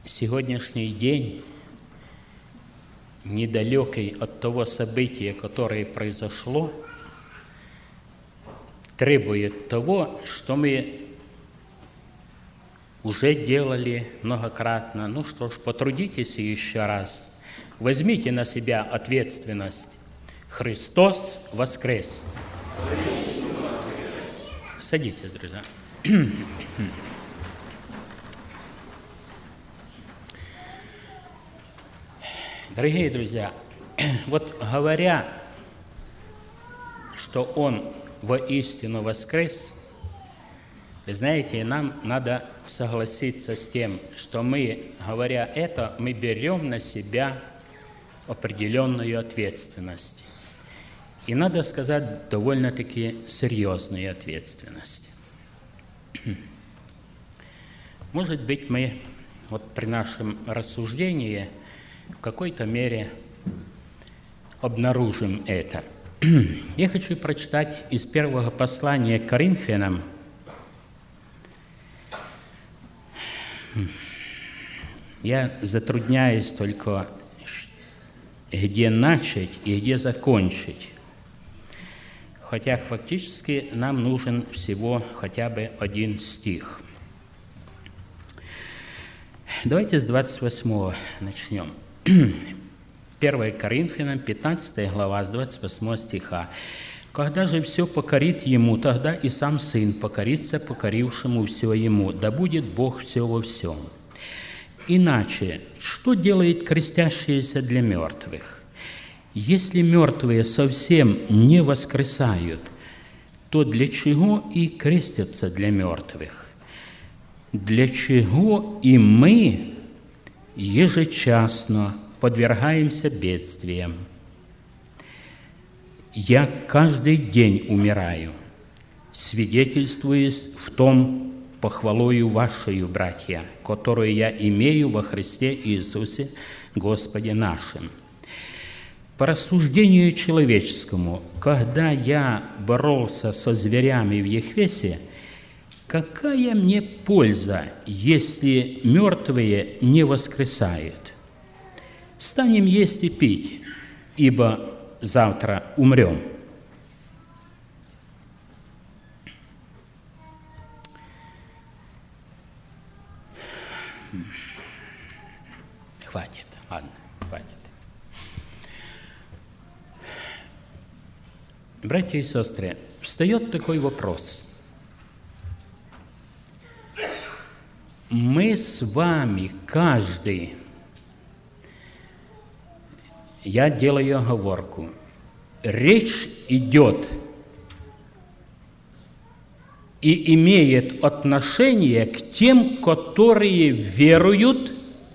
сегодняшний день, недалекий от того события, которое произошло, требует того, что мы уже делали многократно. Ну что ж, потрудитесь еще раз. Возьмите на себя ответственность. Христос воскрес! Садитесь, друзья. Дорогие друзья, вот говоря, что Он воистину воскрес, вы знаете, нам надо согласиться с тем, что мы, говоря это, мы берем на себя определенную ответственность. И надо сказать, довольно-таки серьезную ответственность. Может быть, мы вот при нашем рассуждении в какой-то мере обнаружим это. Я хочу прочитать из первого послания к Коринфянам. Я затрудняюсь только, где начать и где закончить. Хотя фактически нам нужен всего хотя бы один стих. Давайте с 28 начнем. 1 Коринфянам, 15 глава, с 28 стиха. «Когда же все покорит ему, тогда и сам Сын покорится покорившему все ему, да будет Бог все во всем. Иначе, что делает крестящиеся для мертвых? Если мертвые совсем не воскресают, то для чего и крестятся для мертвых? Для чего и мы ежечасно подвергаемся бедствиям? Я каждый день умираю, свидетельствуясь в том похвалою вашею, братья, которую я имею во Христе Иисусе, Господе нашим. По рассуждению человеческому, когда я боролся со зверями в Ефесе, какая мне польза, если мертвые не воскресают? Станем есть и пить, ибо завтра умрем. Хватит, ладно, хватит. Братья и сестры, встает такой вопрос. Мы с вами, каждый, я делаю оговорку, речь идет и имеет отношение к тем, которые веруют,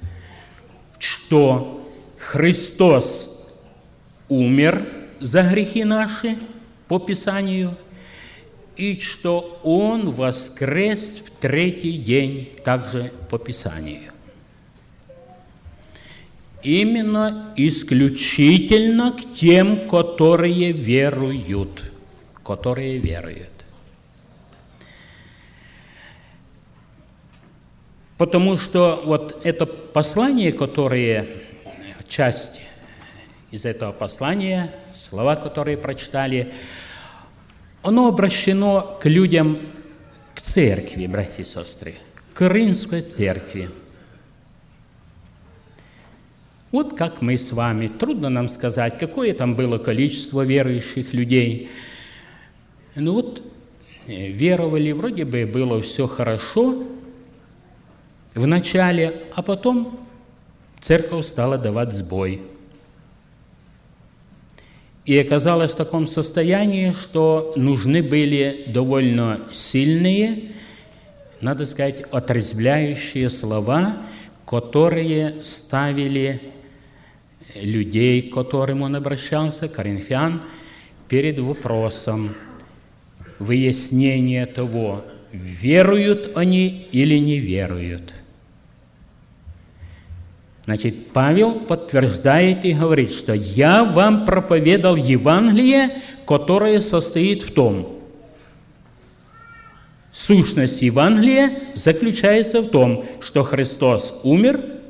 что Христос умер за грехи наши, по Писанию, и что Он воскрес в третий день, также по Писанию. Именно исключительно к тем, которые веруют. Которые веруют. Потому что вот это послание, которое, часть из этого послания, слова, которые прочитали, оно обращено к людям, к церкви, братья и сестры, к Римской церкви. Вот как мы с вами, трудно нам сказать, какое там было количество верующих людей. Ну вот, веровали, вроде бы было все хорошо в начале, а потом церковь стала давать сбой. И оказалось в таком состоянии, что нужны были довольно сильные, надо сказать, отрезвляющие слова, которые ставили людей, к которым он обращался, коринфян, перед вопросом выяснения того, веруют они или не веруют. Значит, Павел подтверждает и говорит, что я вам проповедал Евангелие, которое состоит в том. Сущность Евангелия заключается в том, что Христос умер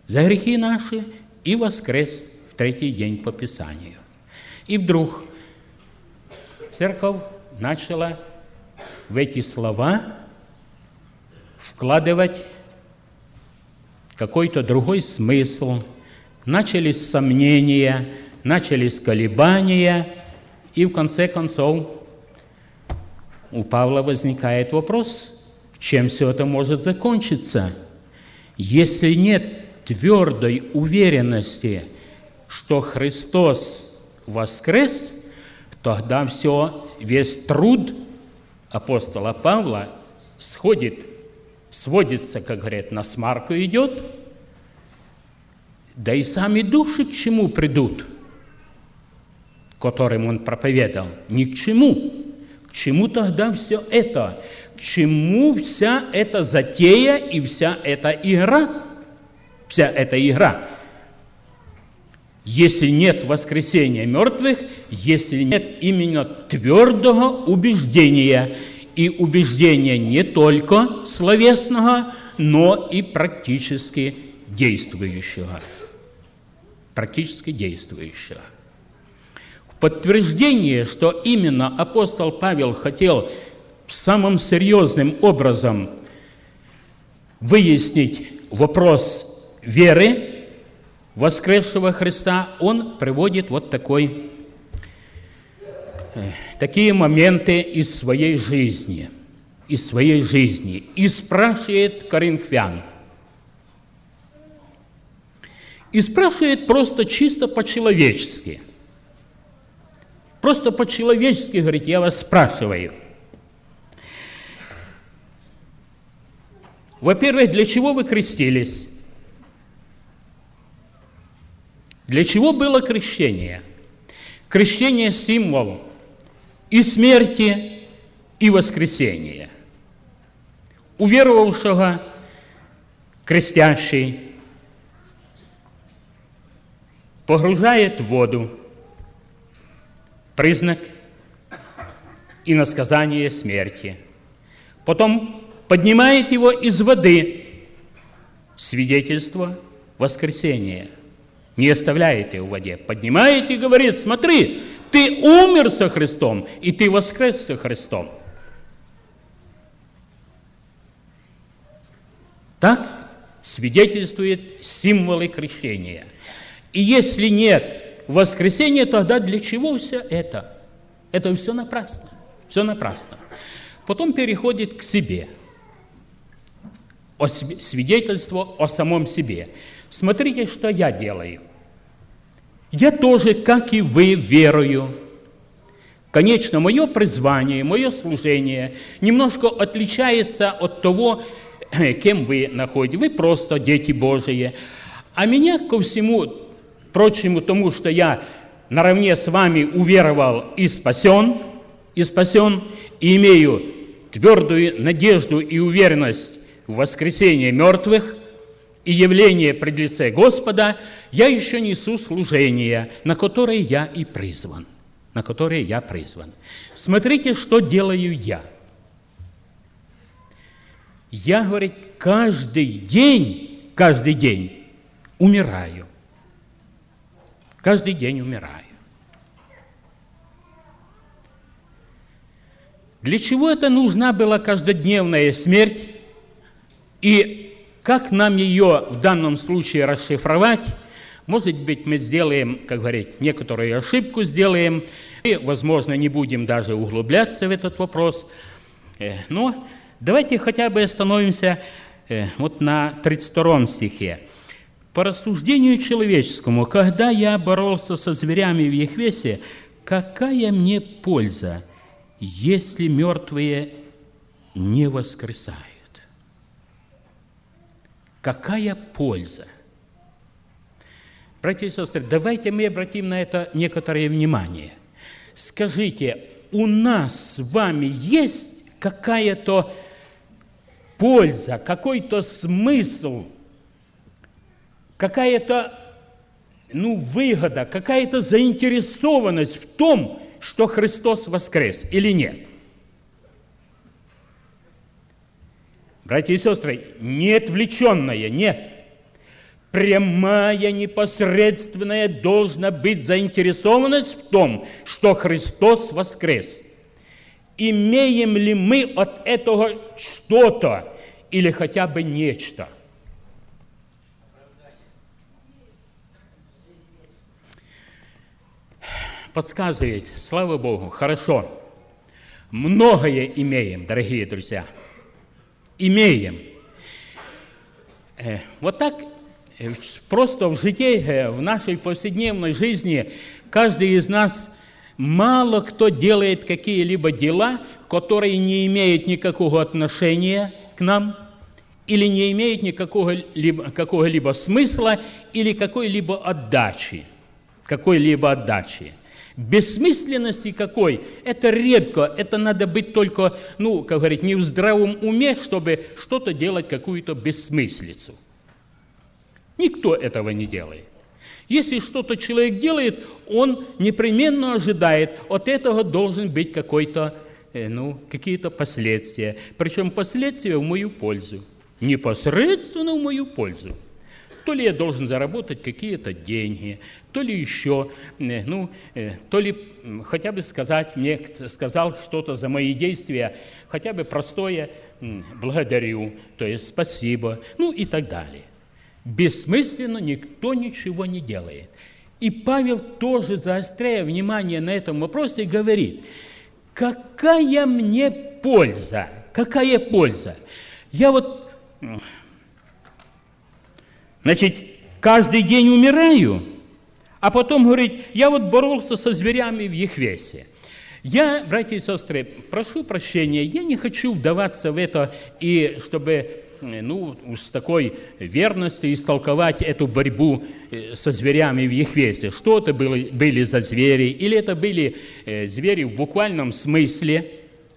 за грехи наши и воскрес в третий день по Писанию. И вдруг церковь начала в эти слова вкладывать какой-то другой смысл. Начались сомнения, начались колебания, и в конце концов у Павла возникает вопрос, чем все это может закончиться, если нет твердой уверенности, что Христос воскрес, тогда весь труд апостола Павла сводится, как говорят, на смарку идет, да и сами души к чему придут, которым он проповедовал? Ни к чему. К чему тогда все это? К чему вся эта затея и вся эта игра? Вся эта игра. Если нет воскресения мертвых, если нет именно твердого убеждения, и убеждения не только словесного, но и практически действующего. Практически действующего. В подтверждение, что именно апостол Павел хотел самым серьезным образом выяснить вопрос веры воскресшего Христа, он приводит вот такие моменты из своей жизни, и спрашивает коринфян. И спрашивает просто чисто по-человечески. Просто по-человечески, говорит, я вас спрашиваю. Во-первых, для чего вы крестились? Для чего было крещение? Крещение – символ и смерти, и воскресения. Уверовавшего крестящий погружает в воду, признак иносказания смерти. Потом поднимает его из воды, свидетельство воскресения. Не оставляет его в воде, поднимает и говорит: смотри, ты умер со Христом, и ты воскрес со Христом. Так свидетельствует символы крещения. И если нет воскресения, тогда для чего все это? Это все напрасно. Все напрасно. Потом переходит к себе. Свидетельство о самом себе. Смотрите, что я делаю. Я тоже, как и вы, верую. Конечно, мое призвание, мое служение немножко отличается от того, кем вы находитесь. Вы просто дети Божии. А меня ко всему прочему тому, что я наравне с вами уверовал и спасен, и имею твердую надежду и уверенность в воскресение мертвых и явление пред лице Господа, я еще несу служение, на которое я и призван. Смотрите, что делаю я. Я, говорит, каждый день умираю. Каждый день умираю. Для чего это нужна была каждодневная смерть? И как нам ее в данном случае расшифровать? Может быть, мы сделаем, как говорить, некоторую ошибку сделаем, и, возможно, не будем даже углубляться в этот вопрос. Но давайте хотя бы остановимся вот на 32 стихе. По рассуждению человеческому, когда я боролся со зверями в Ехвесе, какая мне польза, если мертвые не воскресают? Какая польза? Братья и сестры, давайте мы обратим на это некоторое внимание. Скажите, у нас с вами есть какая-то польза, какой-то смысл, какая-то выгода, какая-то заинтересованность в том, что Христос воскрес, или нет? Братья и сестры, не отвлеченное, нет. прямая, непосредственная должна быть заинтересованность в том, что Христос воскрес. Имеем ли мы от этого что-то или хотя бы нечто? Подсказывает, слава Богу, хорошо. Многое имеем, дорогие друзья. Имеем. Вот так просто в житии, в нашей повседневной жизни, каждый из нас, мало кто делает какие-либо дела, которые не имеют никакого отношения к нам, или не имеют какого-либо смысла, или какой-либо отдачи. Бессмысленности какой? Это редко, это надо быть только, как говорить, не в здравом уме, чтобы что-то делать, какую-то бессмыслицу. Никто этого не делает. Если что-то человек делает, он непременно ожидает, от этого должен быть какие-то последствия. Причем последствия в мою пользу. Непосредственно в мою пользу. То ли я должен заработать какие-то деньги, то ли еще, то ли хотя бы сказал что-то за мои действия, хотя бы простое благодарю, то есть спасибо, и так далее. Бессмысленно никто ничего не делает. И Павел тоже, заостряя внимание на этом вопросе, говорит, какая мне польза? Какая польза? Каждый день умираю, а потом говорит, я боролся со зверями в Ефесе. Я, братья и сестры, прошу прощения, я не хочу вдаваться в это, и чтобы, с такой верностью истолковать эту борьбу со зверями в Ефесе. Что это были за звери? Или это были звери в буквальном смысле,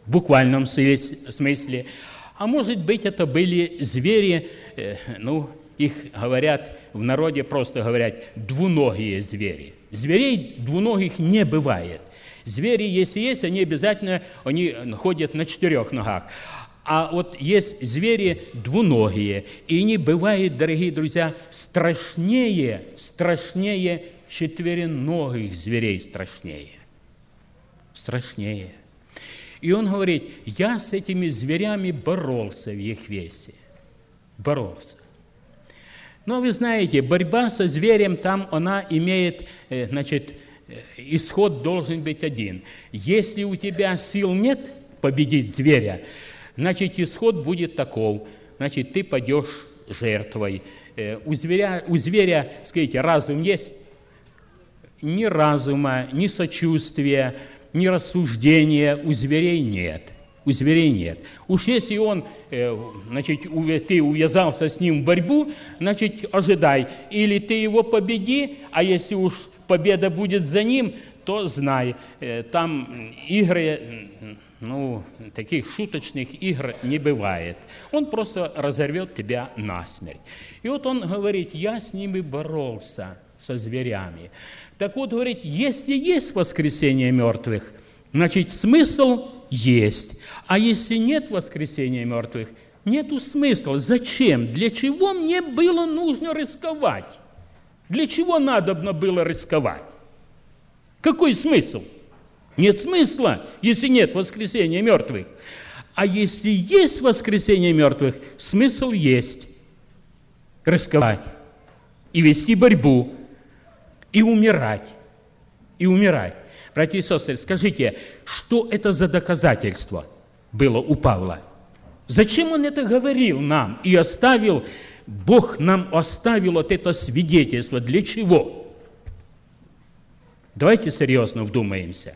а может быть, это были звери, их говорят, в народе просто говорят, двуногие звери. Зверей двуногих не бывает. Звери, если есть, они обязательно ходят на 4 ногах. А вот есть звери двуногие, и они бывают, дорогие друзья, страшнее четвероногих зверей, страшнее. И он говорит, я с этими зверями боролся в Ефесе. Но вы знаете, борьба со зверем, там она имеет, исход должен быть один. Если у тебя сил нет победить зверя, исход будет таков. Ты пойдешь жертвой. У зверя, скажите, разум есть? Ни разума, ни сочувствия, ни рассуждения у зверей нет. Уж если ты увязался с ним в борьбу, ожидай, или ты его победи, а если уж победа будет за ним, то знай, там игры, таких шуточных игр не бывает. Он просто разорвет тебя насмерть. И вот он говорит, я с ними боролся, со зверями. Так вот, говорит, если есть воскресение мертвых, смысл есть. А если нет воскресения мертвых, нету смысла. Зачем? Для чего мне было нужно рисковать? Для чего надобно было рисковать? Какой смысл? Нет смысла, если нет воскресения мертвых. А если есть воскресение мертвых, смысл есть. Рисковать. И вести борьбу. И умирать. Братья и сестры, скажите, что это за доказательство было у Павла? Зачем он это говорил нам и оставил, Бог нам оставил вот это свидетельство? Для чего? Давайте серьезно вдумаемся.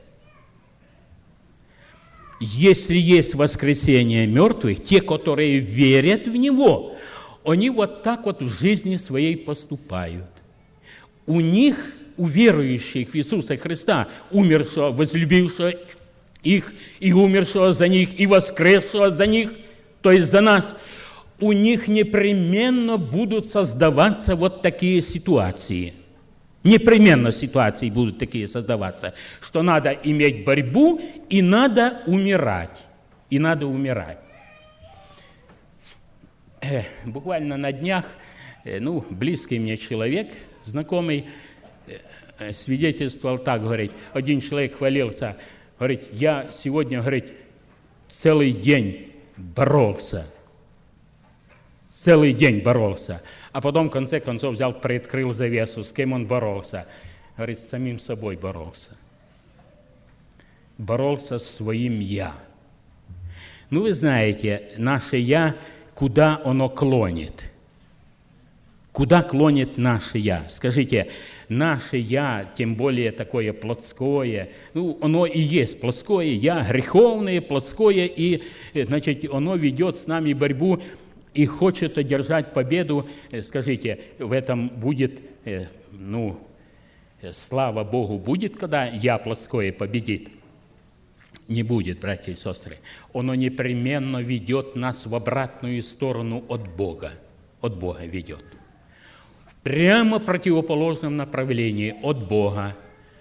Если есть воскресение мертвых, те, которые верят в Него, они вот так вот в жизни своей поступают. У них, у верующих в Иисуса Христа, умершего, возлюбившего их, и умершего за них, и воскресшего за них, то есть за нас, у них непременно будут создаваться вот такие ситуации. Непременно ситуации будут такие создаваться, что надо иметь борьбу и надо умирать. Буквально на днях близкий мне человек, знакомый, свидетельствовал так, говорит, один человек хвалился, говорит, я сегодня, говорит, целый день боролся. Целый день боролся. А потом, в конце концов, взял, приоткрыл завесу. С кем он боролся? Говорит, с самим собой боролся. Боролся с своим «я». Вы знаете, наше «я», куда оно клонит? Куда клонит наше «я»? Скажите, наше «я», тем более такое плотское, оно и есть плотское «я», греховное, плотское, и, оно ведет с нами борьбу и хочет одержать победу. Скажите, в этом будет, слава Богу, будет, когда «я» плотское победит? Не будет, братья и сестры. Оно непременно ведет нас в обратную сторону от Бога. От Бога ведет. Прямо в противоположном направлении от Бога.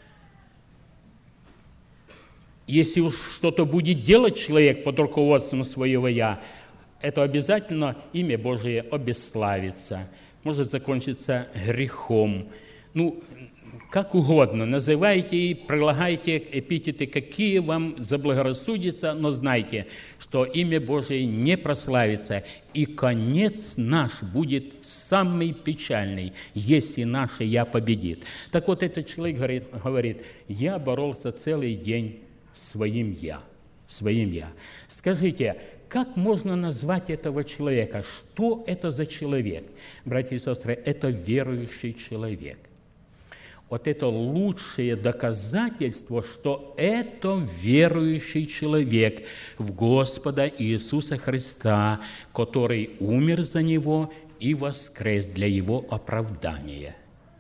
Если уж что-то будет делать человек под руководством своего «я», это обязательно имя Божие обесславится, может закончиться грехом. Как угодно, называйте и прилагайте эпитеты, какие вам заблагорассудится, но знайте, что имя Божие не прославится, и конец наш будет самый печальный, если наше «я» победит. Так вот, этот человек говорит, я боролся целый день своим «я». Скажите, как можно назвать этого человека? Что это за человек? Братья и сестры, это верующий человек. Вот это лучшее доказательство, что это верующий человек в Господа Иисуса Христа, который умер за него и воскрес для его оправдания.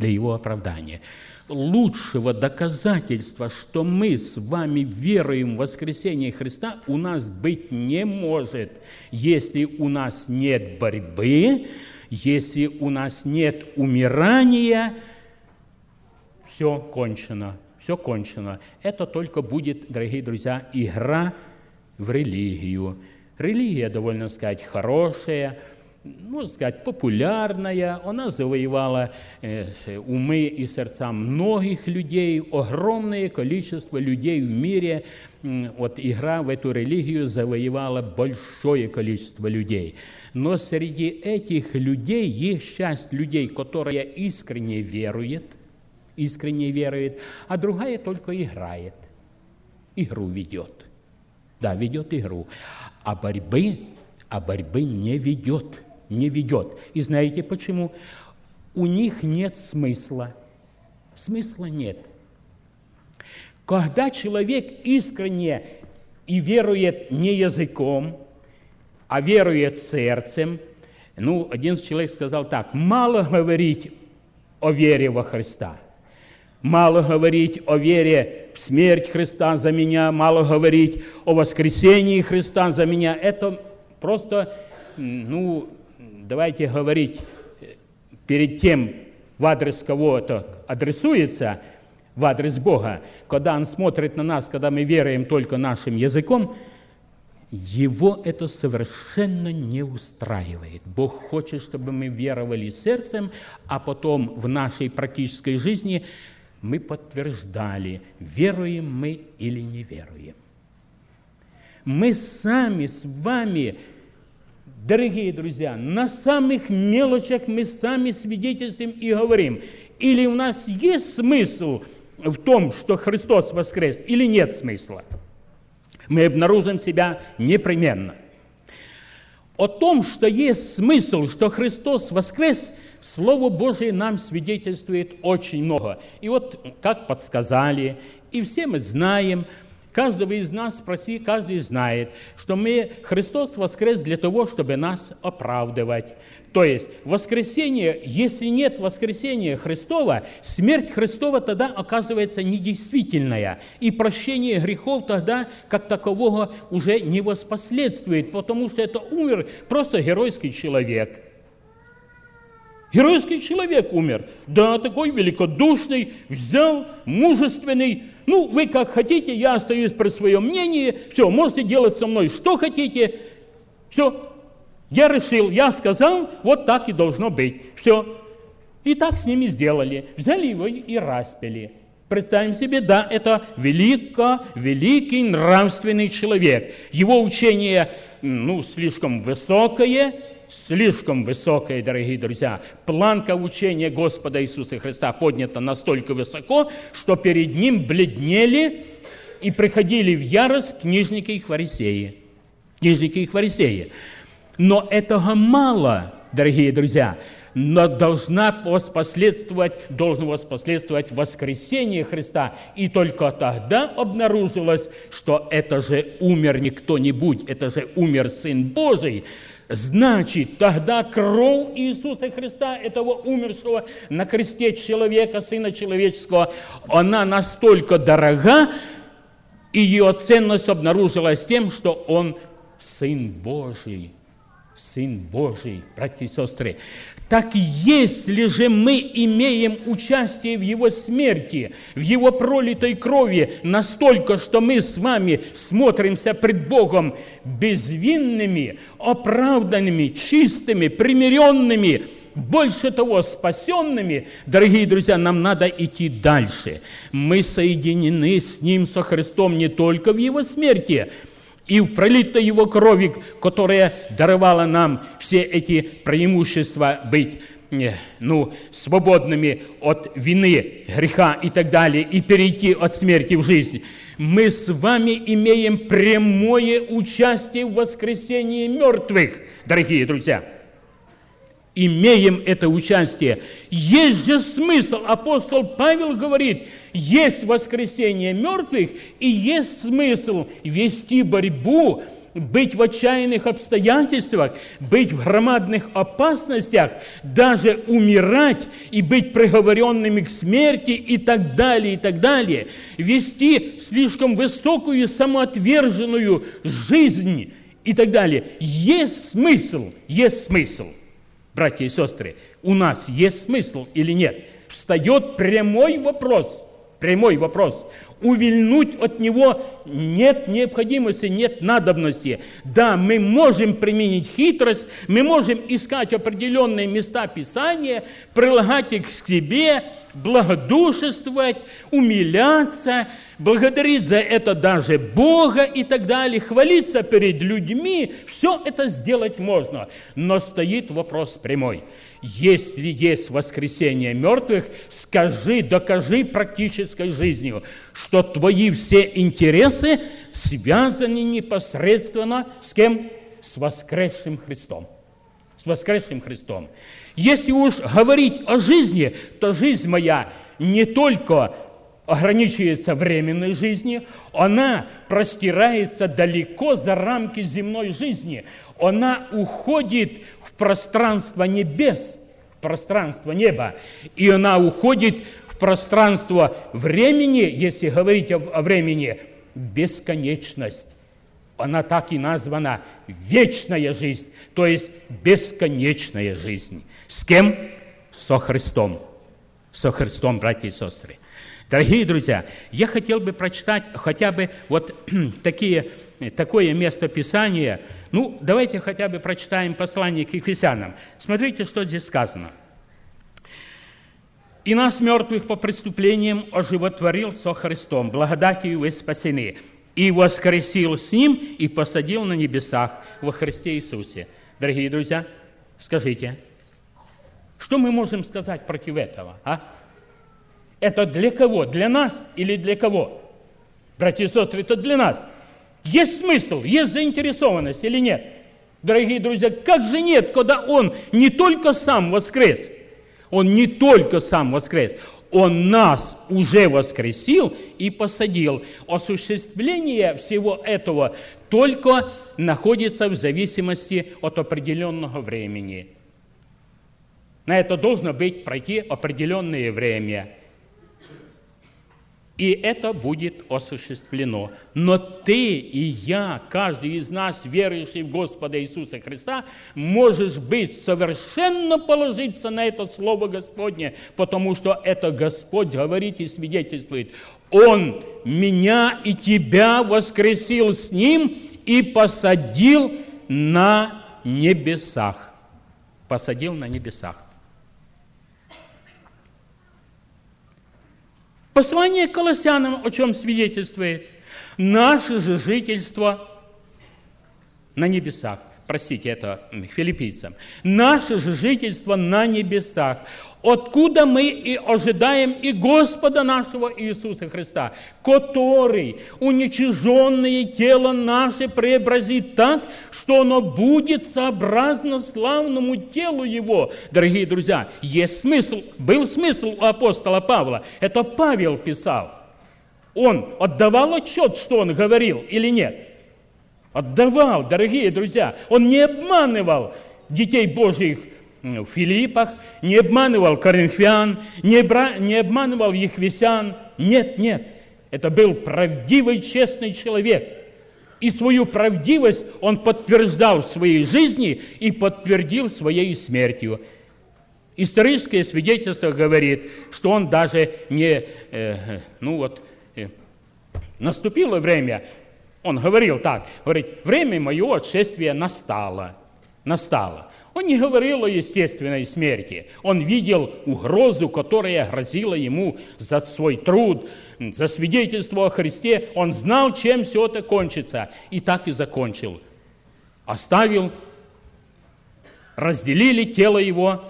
Лучшего доказательства, что мы с вами веруем в воскресение Христа, у нас быть не может, если у нас нет борьбы, если у нас нет умирания. Все кончено. Это только будет, дорогие друзья, игра в религию. Религия, довольно сказать, хорошая, популярная. Она завоевала умы и сердца многих людей, огромное количество людей в мире. Вот игра в эту религию завоевала большое количество людей. Но среди этих людей есть часть людей, которые искренне верует, а другая только играет. Игру ведет. Да, ведет игру. А борьбы не ведет. И знаете почему? У них нет смысла. Смысла нет. Когда человек искренне и верует не языком, а верует сердцем, один человек сказал так: мало говорить о вере во Христа. Мало говорить о вере в смерть Христа за меня, мало говорить о воскресении Христа за меня. Это просто, давайте говорить перед тем, в адрес кого это адресуется, в адрес Бога. Когда Он смотрит на нас, когда мы веруем только нашим языком, Его это совершенно не устраивает. Бог хочет, чтобы мы веровали сердцем, а потом в нашей практической жизни мы подтверждали, веруем мы или не веруем. Мы сами с вами, дорогие друзья, на самых мелочах мы сами свидетельствуем и говорим, или у нас есть смысл в том, что Христос воскрес, или нет смысла. Мы обнаружим себя непременно. О том, что есть смысл, что Христос воскрес, Слово Божие нам свидетельствует очень много. И вот, как подсказали, и все мы знаем, каждого из нас спроси, каждый знает, что Христос воскрес для того, чтобы нас оправдывать. То есть, воскресение, если нет воскресения Христова, смерть Христова тогда оказывается недействительная. И прощение грехов тогда, как такового, уже не воспоследствует, потому что это умер просто геройский человек. Геройский человек умер. Да, такой великодушный, взял, мужественный. Вы как хотите, я остаюсь при своем мнении. Все, можете делать со мной что хотите. Все. Я решил, я сказал, вот так и должно быть. Все. И так с ними сделали. Взяли его и распяли. Представим себе, да, это великий нравственный человек. Его учение, слишком высокое, дорогие друзья. Планка учения Господа Иисуса Христа поднята настолько высоко, что перед ним бледнели и приходили в ярость книжники и фарисеи. Но этого мало, дорогие друзья. Но должно воспоследствовать воскресение Христа. И только тогда обнаружилось, что это же умер не кто-нибудь, это же умер Сын Божий. Значит, тогда кровь Иисуса Христа, этого умершего на кресте человека, Сына Человеческого, она настолько дорога, и ее ценность обнаружилась тем, что Он Сын Божий. Сын Божий, братья и сестры. Так если же мы имеем участие в Его смерти, в Его пролитой крови, настолько, что мы с вами смотримся пред Богом безвинными, оправданными, чистыми, примиренными, больше того, спасенными, дорогие друзья, нам надо идти дальше. Мы соединены с Ним, со Христом, не только в Его смерти, и в пролитой Его крови, которая даровала нам все эти преимущества быть, свободными от вины, греха и так далее, и перейти от смерти в жизнь. Мы с вами имеем прямое участие в воскресении мертвых, дорогие друзья. Имеем это участие. Есть же смысл, апостол Павел говорит, есть воскресение мертвых, и есть смысл вести борьбу, быть в отчаянных обстоятельствах, быть в громадных опасностях, даже умирать и быть приговоренными к смерти и так далее, и так далее. Вести слишком высокую самоотверженную жизнь и так далее. Есть смысл. Братья и сестры, у нас есть смысл или нет? Встает прямой вопрос. Увильнуть от него нет необходимости, нет надобности. Да, мы можем применить хитрость, мы можем искать определенные места Писания, прилагать их к себе, благодушествовать, умиляться, благодарить за это даже Бога и так далее, хвалиться перед людьми. Все это сделать можно. Но стоит вопрос прямой. Если есть воскресение мертвых, докажи практической жизнью, что твои все интересы связаны непосредственно с кем? С воскресшим Христом. Если уж говорить о жизни, то жизнь моя не только ограничивается временной жизнью, она простирается далеко за рамки земной жизни. Она уходит в пространство небес, в пространство неба, и она уходит в пространство времени, если говорить о времени, бесконечность. Она так и названа вечная жизнь, то есть бесконечная жизнь. С кем? Со Христом. Со Христом, братья и сестры. Дорогие друзья, я хотел бы прочитать хотя бы вот такое место Писания. Давайте хотя бы прочитаем послание к Ефесянам. Смотрите, что здесь сказано. «И нас, мертвых по преступлениям, оживотворил со Христом, благодатью вы спасены, и воскресил с Ним, и посадил на небесах во Христе Иисусе». Дорогие друзья, скажите, что мы можем сказать против этого, Это для кого? Для нас или для кого? Братья и сестры, это для нас. Есть смысл, есть заинтересованность или нет? Дорогие друзья, как же нет, когда Он не только Сам воскрес, Он не только Сам воскрес, Он нас уже воскресил и посадил. Осуществление всего этого только находится в зависимости от определенного времени. На это должно пройти определенное время. И это будет осуществлено. Но ты и я, каждый из нас, верующий в Господа Иисуса Христа, можешь совершенно положиться на это Слово Господне, потому что это Господь говорит и свидетельствует. Он меня и тебя воскресил с Ним и посадил на небесах. Посадил на небесах. Послание к Колоссянам о чем свидетельствует? Наше же жительство на небесах. Простите, это к филиппийцам. Наше же жительство на небесах, откуда мы и ожидаем и Господа нашего Иисуса Христа, который уничиженное тело наше преобразит так, что оно будет сообразно славному телу Его. Дорогие друзья, есть смысл, был смысл у апостола Павла. Это Павел писал. Он отдавал отчет, что он говорил или нет? Отдавал, дорогие друзья. Он не обманывал детей Божьих в Филиппах, не обманывал коринфян, не обманывал ефесян. Нет, нет. Это был правдивый, честный человек. И свою правдивость он подтверждал в своей жизни и подтвердил своей смертью. Историческое свидетельство говорит, что он даже не... наступило время... Он говорил так, говорит, время моего отшествия настало. Он не говорил о естественной смерти. Он видел угрозу, которая грозила ему за свой труд, за свидетельство о Христе. Он знал, чем все это кончится. И так и закончил. Оставил, разделили тело его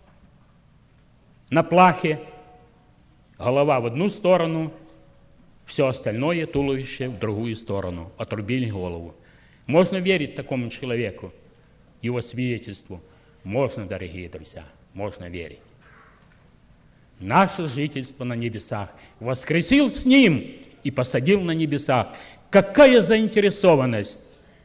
на плахе, голова в одну сторону, все остальное туловище в другую сторону. Отрубили голову. Можно верить такому человеку, его свидетельству? Можно, дорогие друзья, можно верить. Наше жительство на небесах. Воскресил с Ним и посадил на небесах. Какая заинтересованность!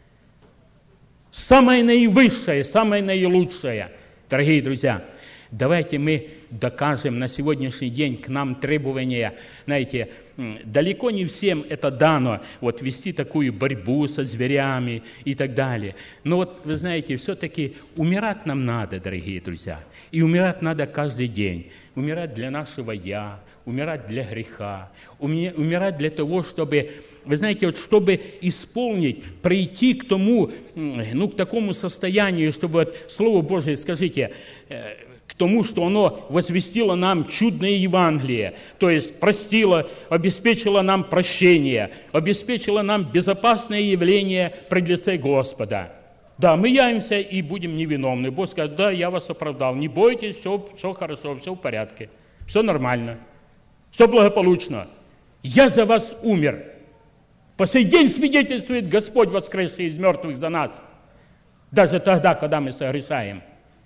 Самая наивысшая, самая наилучшая. Дорогие друзья, давайте мы докажем на сегодняшний день к нам требования. Знаете, далеко не всем это дано, вот вести такую борьбу со зверями и так далее. Но вот, вы знаете, все-таки умирать нам надо, дорогие друзья. И умирать надо каждый день. Умирать для нашего «я», умирать для греха, умирать для того, чтобы, вы знаете, вот чтобы исполнить, прийти к тому, к такому состоянию, чтобы вот Слово Божие, скажите, к тому, что оно возвестило нам чудное Евангелие, то есть простило, обеспечило нам прощение, обеспечило нам безопасное явление пред лице Господа. Да, мы явимся и будем невиновны. Бог скажет, да, я вас оправдал, не бойтесь, все хорошо, все в порядке, все нормально, все благополучно. Я за вас умер. По сей день свидетельствует Господь, воскресший из мертвых за нас, даже тогда, когда мы согрешаем.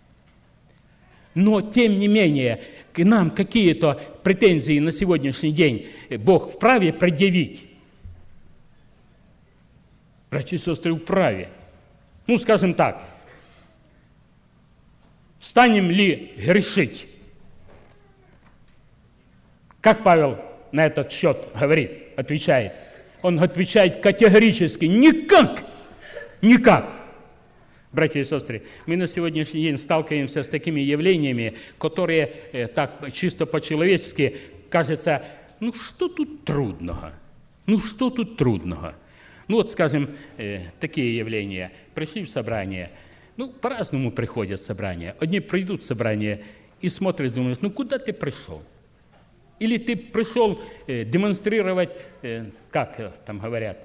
Но, тем не менее, к нам какие-то претензии на сегодняшний день Бог вправе предъявить. Братья и сестры, вправе. Скажем так, станем ли грешить? Как Павел на этот счет говорит, отвечает? Он отвечает категорически, никак, никак. Братья и сестры, мы на сегодняшний день сталкиваемся с такими явлениями, которые так чисто по-человечески кажется, что тут трудного? Что тут трудного? Скажем, такие явления. Пришли в собрание, по-разному приходят в собрание. Одни придут в собрание и смотрят, думают, куда ты пришел? Или ты пришел демонстрировать, как там говорят,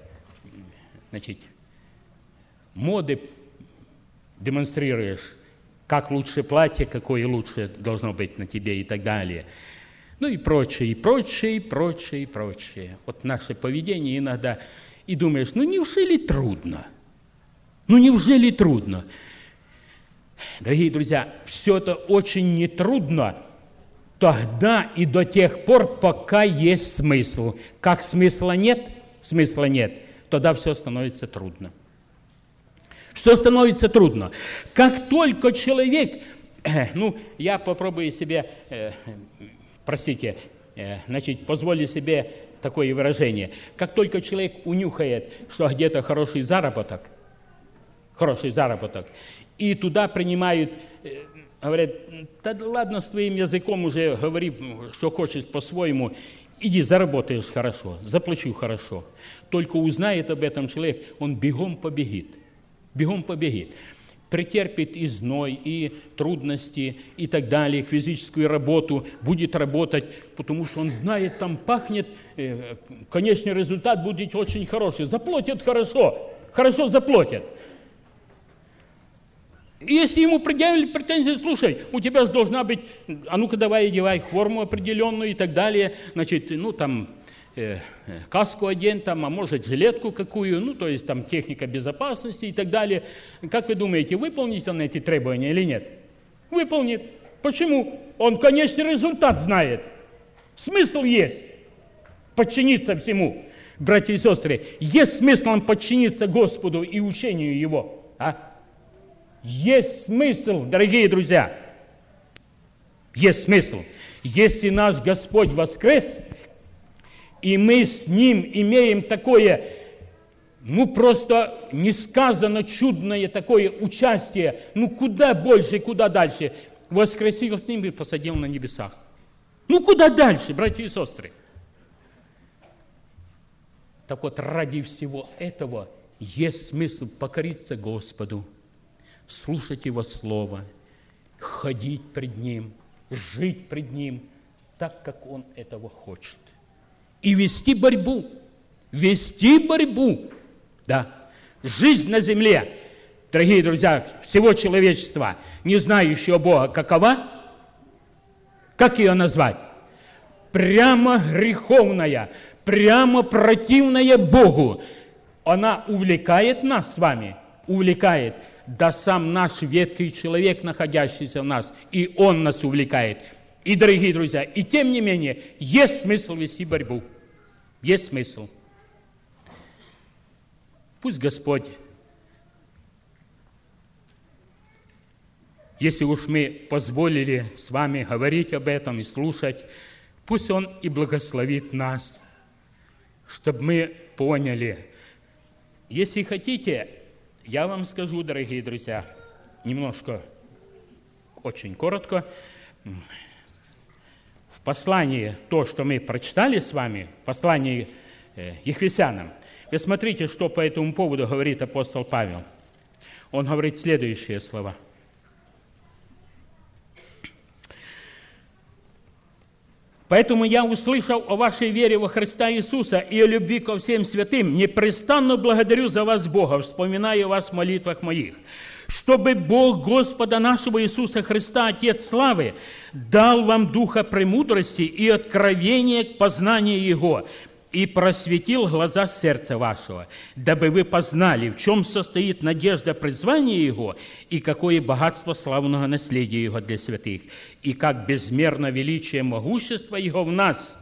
моды, демонстрируешь, как лучше платье, какое лучше должно быть на тебе и так далее. И прочее, и прочее, и прочее, и прочее. Вот наше поведение иногда, и думаешь, неужели трудно? Неужели трудно? Дорогие друзья, все это очень нетрудно тогда и до тех пор, пока есть смысл. Как смысла нет, тогда все становится трудно. Что становится трудно? Как только человек, я попробую себе, позволю себе такое выражение. Как только человек унюхает, что где-то хороший заработок, и туда принимают, говорят, да ладно, с твоим языком уже говори, что хочешь по-своему, иди заработаешь хорошо, заплачу хорошо. Только узнает об этом человек, он бегом побегит. претерпит и зной, и трудности, и так далее, физическую работу, будет работать, потому что он знает, там пахнет, конечный результат будет очень хороший. Заплатят хорошо заплатят. Если ему предъявили претензии, слушай, у тебя же должна быть, а ну-ка давай одевай форму определенную и так далее, значит, каску одень, там, а может жилетку какую, то есть там техника безопасности и так далее. Как вы думаете, выполнит он эти требования или нет? Выполнит. Почему? Он конечный результат знает. Смысл есть подчиниться всему. Братья и сестры, есть смысл нам подчиниться Господу и учению Его. Есть смысл, дорогие друзья. Есть смысл. Если наш Господь воскрес, и мы с Ним имеем такое, просто несказанно чудное такое участие, куда больше, куда дальше. Воскресил с Ним и посадил на небесах. Куда дальше, братья и сестры? Так вот, ради всего этого есть смысл покориться Господу, слушать Его Слово, ходить пред Ним, жить пред Ним так, как Он этого хочет. И вести борьбу. Да. Жизнь на земле, дорогие друзья, всего человечества, не знающего Бога, какова? Как ее назвать? Прямо греховная, прямо противная Богу. Она увлекает нас с вами, увлекает. Да сам наш ветхий человек, находящийся в нас, и он нас увлекает. И, дорогие друзья, и тем не менее, есть смысл вести борьбу. Есть смысл. Пусть Господь, если уж мы позволили с вами говорить об этом и слушать, пусть Он и благословит нас, чтобы мы поняли. Если хотите, я вам скажу, дорогие друзья, немножко, очень коротко. В послании, то, что мы прочитали с вами, послании Ефесянам, вы смотрите, что по этому поводу говорит апостол Павел. Он говорит следующие слова. «Поэтому я, услышав о вашей вере во Христа Иисуса и о любви ко всем святым, непрестанно благодарю за вас Бога, вспоминая вас в молитвах моих, чтобы Бог Господа нашего Иисуса Христа, Отец славы, дал вам духа премудрости и откровения к познанию Его, и просветил глаза сердца вашего, дабы вы познали, в чем состоит надежда призвания Его, и какое богатство славного наследия Его для святых, и как безмерно величие могущества Его в нас,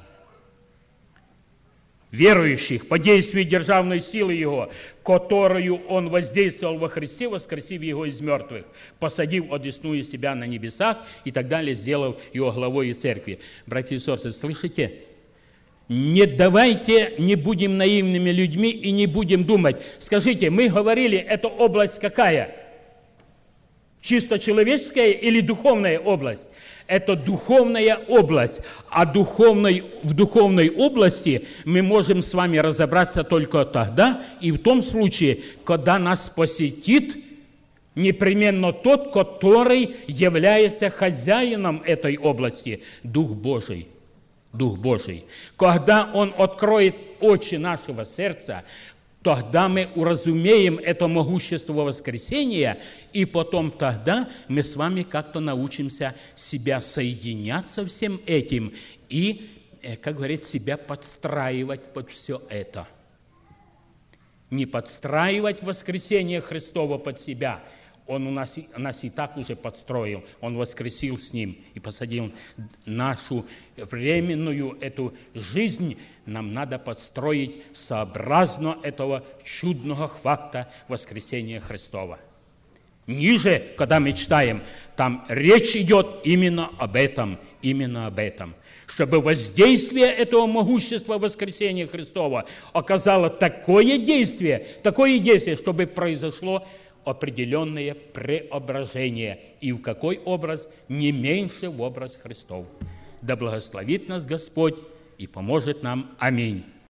верующих, по действию державной силы Его, которую Он воздействовал во Христе, воскресив Его из мертвых, посадив одесную себя на небесах и так далее, сделав Его главой церкви». Братья и сестры, слышите? Не давайте, не будем наивными людьми и не будем думать. Скажите, мы говорили, это область какая? Чисто человеческая или духовная область? Это духовная область. А в духовной области мы можем с вами разобраться только тогда и в том случае, когда нас посетит непременно тот, который является хозяином этой области, Дух Божий. Дух Божий. Когда Он откроет очи нашего сердца, тогда мы уразумеем это могущество воскресения, и потом тогда мы с вами как-то научимся себя соединять со всем этим и, как говорится, себя подстраивать под все это. Не подстраивать воскресение Христово под себя. Он нас и так уже подстроил. Он воскресил с Ним и посадил нашу временную эту жизнь. Нам надо подстроить сообразно этого чудного факта воскресения Христова. Ниже, когда мы читаем, там речь идет именно об этом. Чтобы воздействие этого могущества воскресения Христова оказало такое действие, чтобы произошло определенное преображение. И в какой образ? Не меньше в образ Христов. Да благословит нас Господь и поможет нам. Аминь.